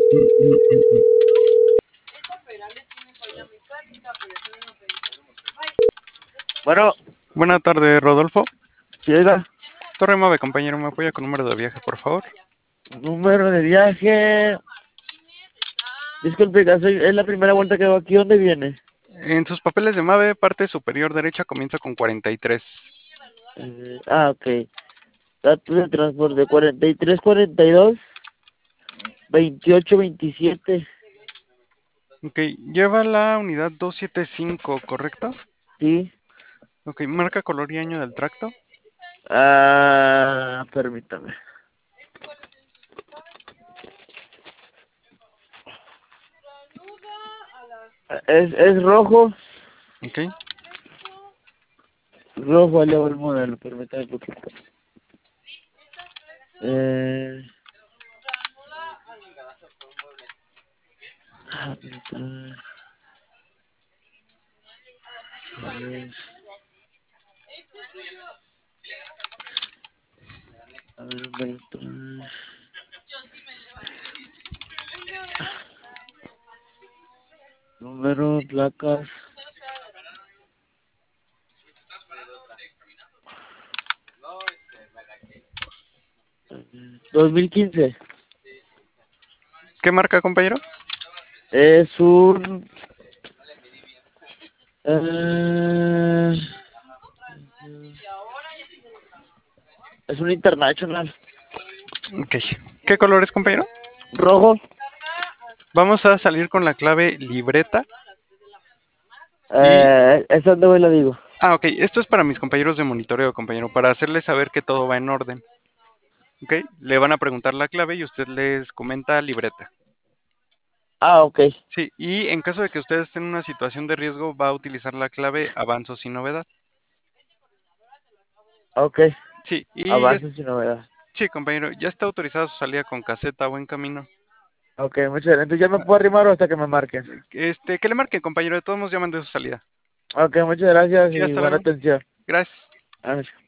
Bueno, Buenas tardes, Rodolfo. si era Torre Mave, compañero, ¿me apoya con número de viaje, por favor? número de viaje. Disculpe, es la primera vuelta que hago aquí. ¿Dónde viene? En sus papeles de Mave, parte superior derecha comienza con 43. Ok. Datos de transporte 43, 42, 28, 27. Ok, lleva la unidad 275, ¿correcto? Sí. Ok, marca, color y año del tracto. Permítame. Es rojo. Ok, Rojo, allá va el modelo. Permítame un poquito. Eh, permítame. A ver, permítame. Número, placas. 2015. ¿qué marca, compañero? Es un... eh, es un International. Ok, ¿qué color es, compañero? Rojo. Vamos a salir con la clave libreta y... Es donde voy, lo digo. Ok, esto es para mis compañeros de monitoreo, compañero, para hacerles saber que todo va en orden. Ok, le van a preguntar la clave y usted les comenta libreta. Ok. Sí, y en caso de que usted esté en una situación de riesgo, va a utilizar la clave avanzo sin novedad. Ok. Sí, Avance sin novedad. sí, compañero, ya está autorizada su salida con caseta o en camino. Ok, muchas gracias. Entonces ya me puedo arrimar o hasta que me marquen. Que le marquen, compañero, de todos modos llaman de su salida. Ok, muchas gracias Sí, y hasta buena luego. atención. Gracias. Vámonos.